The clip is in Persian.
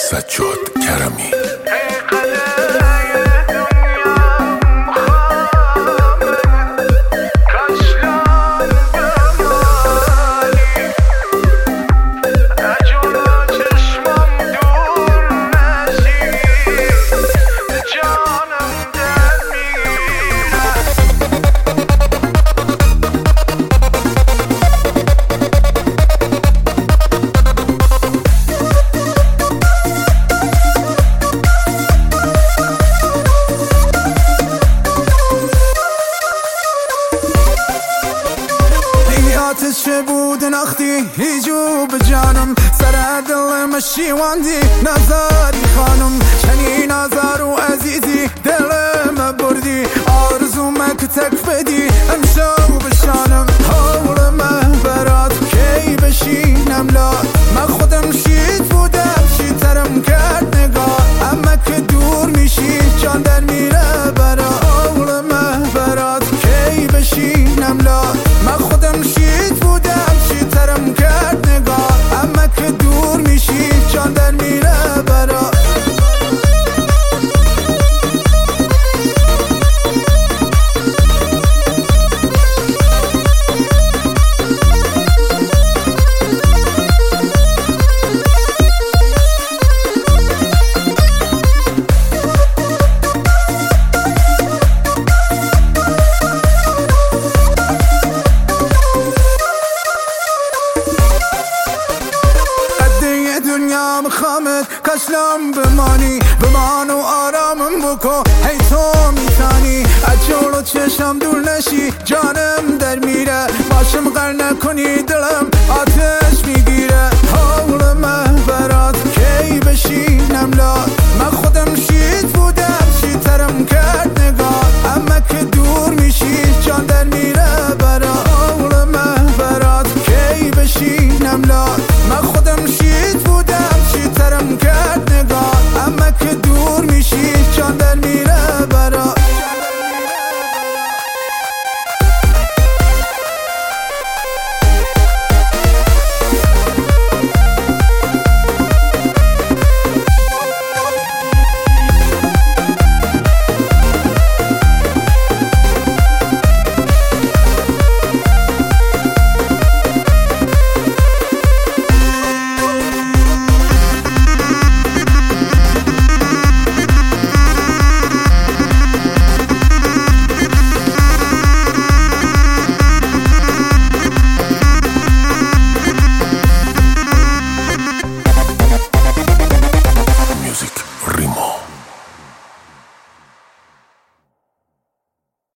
سجاد کرمی. چه بود نختی هیجو بجانم سر دل مشیواندی نظری خانم چنی نظر و عزیزی دلم بردی آرزوم که تک بدی امشو بشانم حولم برات کی بشینم لاد من خودم شید بودم شیدترم کرد نگاه اما که دور میشی جان در میره برا حولم برات کی بشینم لاد من خودم شید بودم شیدترم کرد نگاه اما که دور میشی جان در میره برا دنیا مخامت کشلم بمانی بمان و آرامم بکن هی تو میتانی از جلو چشم دور نشی جانم در میره باشم غر نکنی دل